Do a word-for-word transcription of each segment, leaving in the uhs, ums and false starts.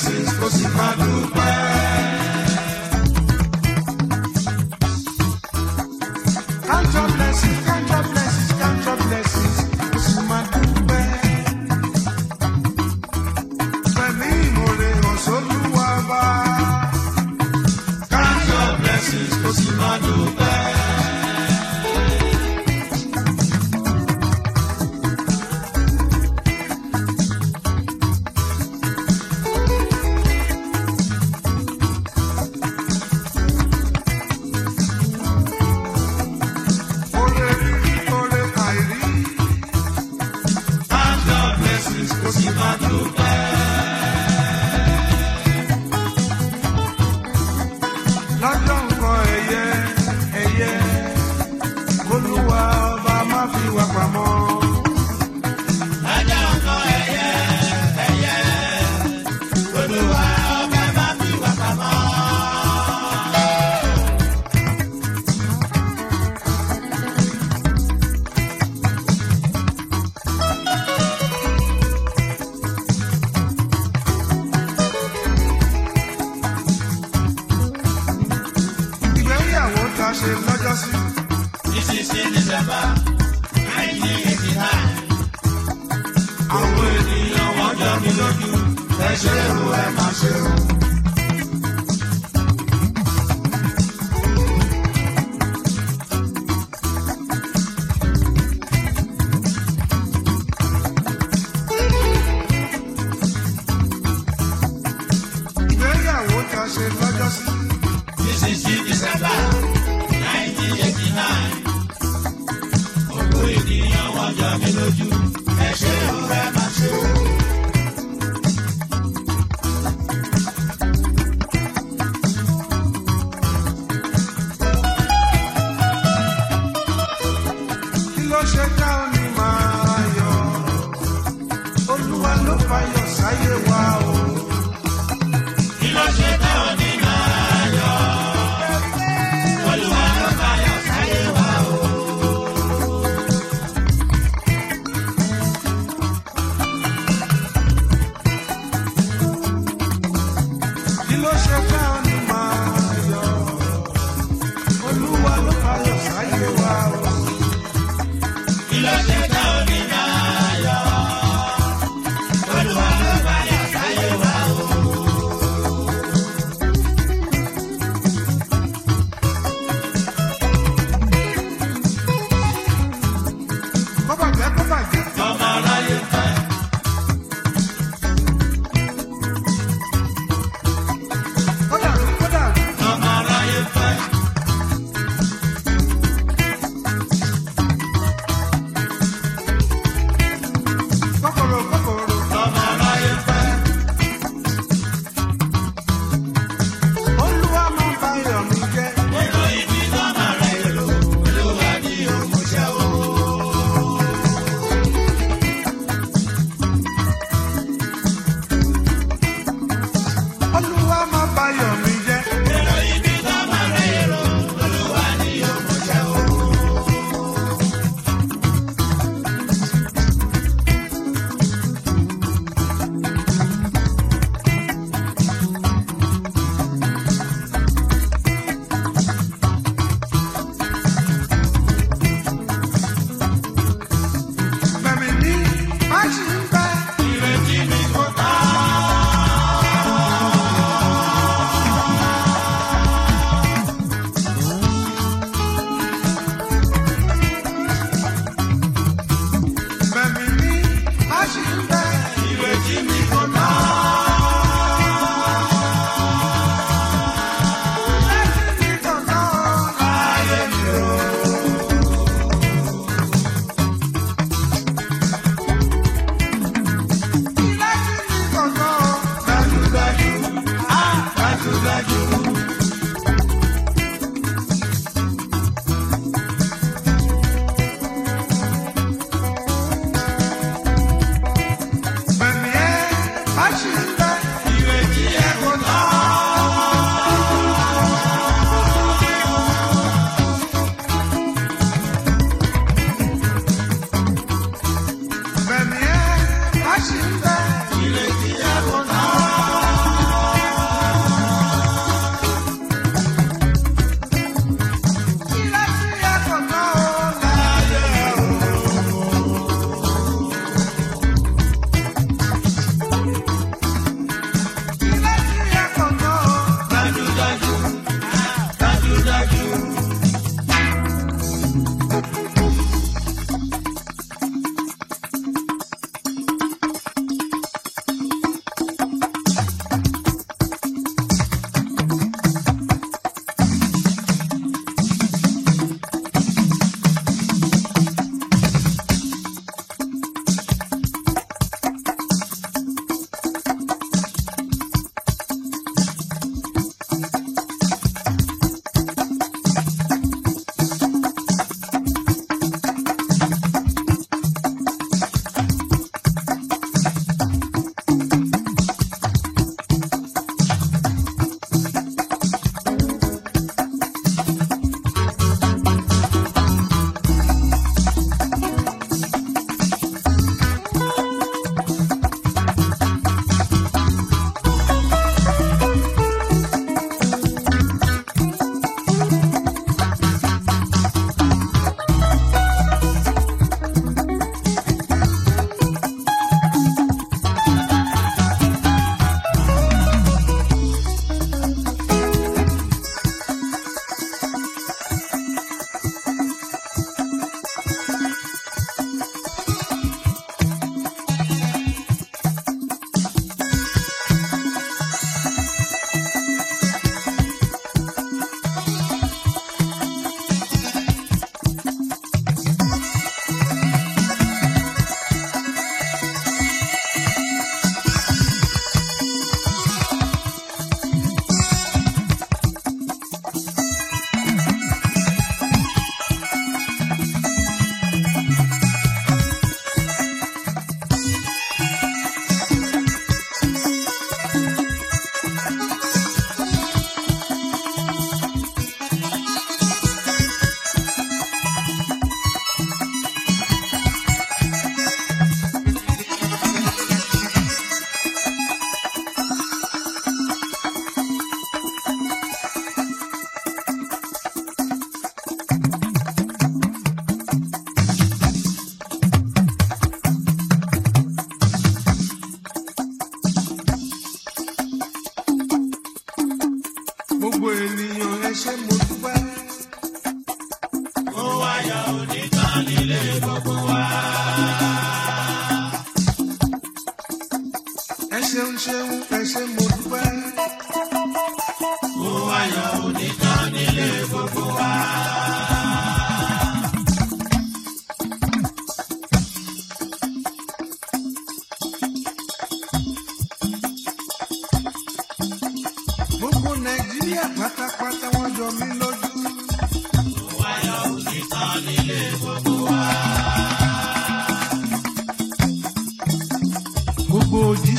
blessings kò sì máa dúpẹ́. Count your blessings, count your blessings, count your blessings kò sì máa dúpẹ́. Pẹ̀lú ìmoore hàn s'Olúwa bá. Count your blessings kò sì máa dúpẹ́. This is in December nineteen eighty-nine. Àwọn ènìyàn wọ́n jọ mí lójú, ẹ ṣé o, ẹ má ṣe o. Ìgbéyàwó ta ṣe lọ́jọ́ sí. This is in December nineteen eighty-nine. Gbogbo ènìyàn wọ́n jọ mí lójú, ẹ ṣé o, ẹ má ṣe o. Kí ló ṣe ká ó ní máa yọ̀? Olúwa ló fayọ̀ sáyé wa o. Kí ló ṣe ká ó ní máa yọ̀? Olúwa ló fayọ̀ sáyé wa o. Kí ló ṣe ká ó ní máa yọ̀? Olúwa ló fayọ̀ sáyé wa o. Kí ló ṣe ká ó ní máa yọ̀? Olúwa ló fayọ̀ sáyé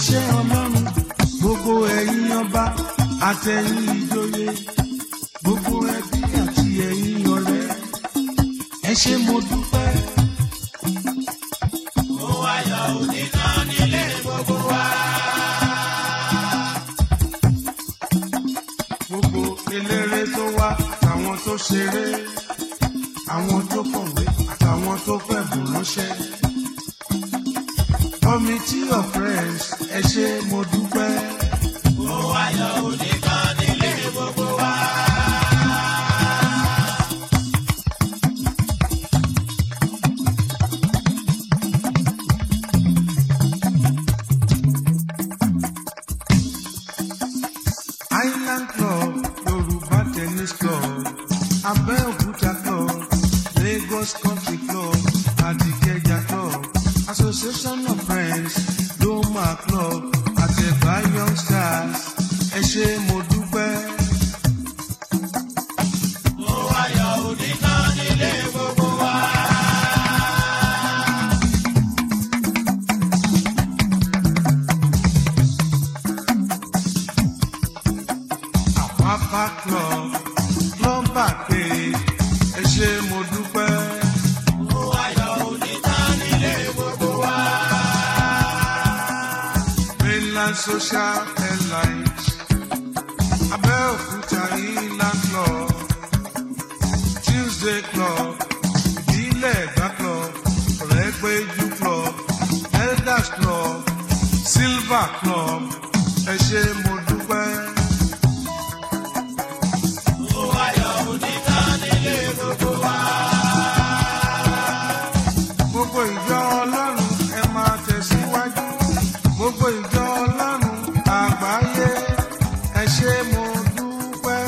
iṣẹ́ ọlọ́run gbogbo ẹ̀yin ọba àtẹ̀yin ìjòyè gbogbo ẹbí àti ẹ̀yin ọ̀rẹ́ ẹ ṣé mo dúpẹ́. Ó wáyọ̀ òní kan nílé gbogbo wa. Gbogbo eléré tó wá àtàwọn tó ṣeré àwọn tó kọ̀wé àtàwọn tó fẹ̀bùn ránṣẹ́. Committee of friends ẹ ṣé mo dúpẹ́. Ó wáyọ̀ òní kan nílé gbogbo wa. Island Club, Yoruba Tennis Club, Abeokuta Club, Lagos Country Club, Adikeja Club, Association of Friends, Doma Club, Ateba Young Stars, ẹ ṣé mo dúpẹ́. Ó wáyọ̀ òní kan nílé gbogbo wa. Apapa Club, Clubber pé ẹ ṣé mo dúpẹ́. Ó wáyọ̀ òní kan nílé gbogbo wa. Mainland Social Airlines, Abeokuta Inland Club, Tuesday Club, Ìbílẹ̀ Ẹ̀gbá Club, Ọ̀rẹ́gbẹ́jú Club, Elders Club, Silver Club, ẹ ṣé mo dúpẹ́. Ó wáyọ̀ òní kan nílé gbogbo wa. Gbogbo ìjọ Ọlọ́run ẹ máa tẹ̀síwájú. Gbogbo ìjọ Ọlọ́run àgbáyé ẹ ṣé mo dúpẹ́.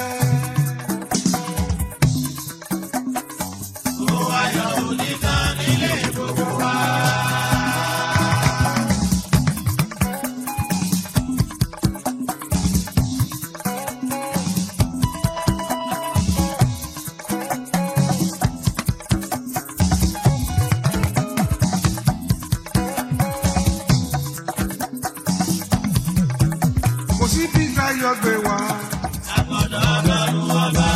Ó wáyọ̀ òní kan nílé gbogbo wa. Kò sí bí Táyọ̀ gbé wá. Àgbọ̀dọ̀ Ọlọ́run ọba.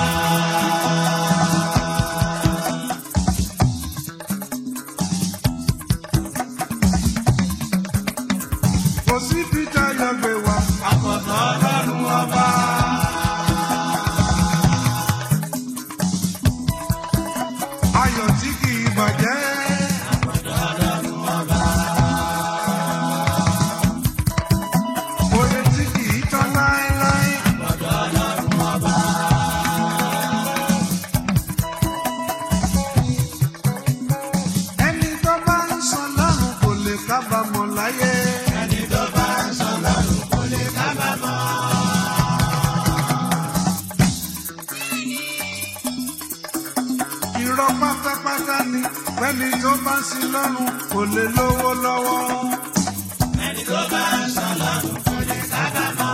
Kò sí bí Táyọ̀ gbé wá. Àgbọ̀dọ̀ Ọlọ́run ọba. Ayọ̀ tí kì í bàjẹ́. Àgbọ̀dọ̀ Ọlọ́run ọba. Oye tí kì í tán láéláé. Àgbọ̀dọ̀ Ọlọ́run ọba. Ẹni tó bá ń sọ lọ́run kò lè kábàámọ̀ láyé. Ẹni tó bá ń sọ lọ́run kò lè kábàámọ̀. Irọ́ pátápátá ni pẹ́ni tó bá ń sin lọ́run kò lè lówó lọ́wọ́. Ẹni tó bá ń sọ lọ́run kò lè kábàámọ̀.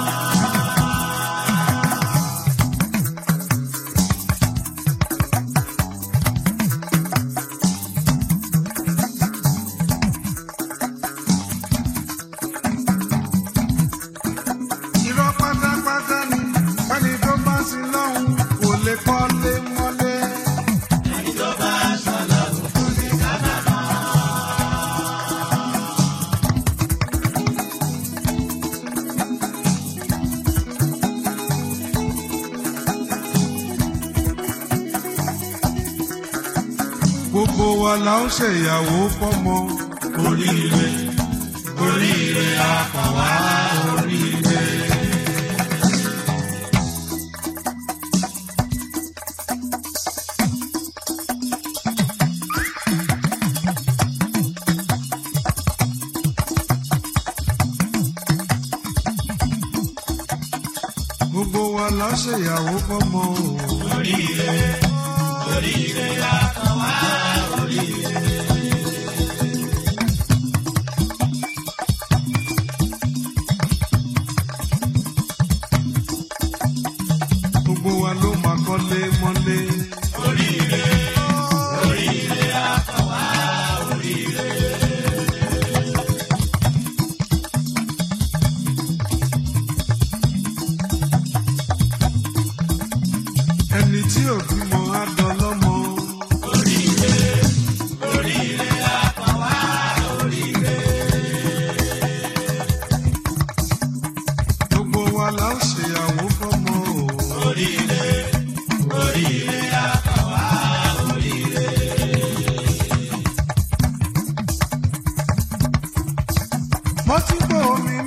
Irọ́ pátápátá ni pẹ́ni tó bá ń sin lọ́run kò lè kọ́lé mọ́lé. Ẹni tó bá ń sọ lọ́run kò lè kábàámọ̀. Gbogbo wa la ó ṣèyàwó fọ́mọ. Oríire, oríire àkànwá oríire. Gbogbo wa la ó ṣèyàwó fọ́mọ. Oríire, oríire àkànwá oríire. Gbogbo wa ló máa kọ́lé mọ́lé. Oríire, oríire àkànwá oríire. mo ti gbọ́ orin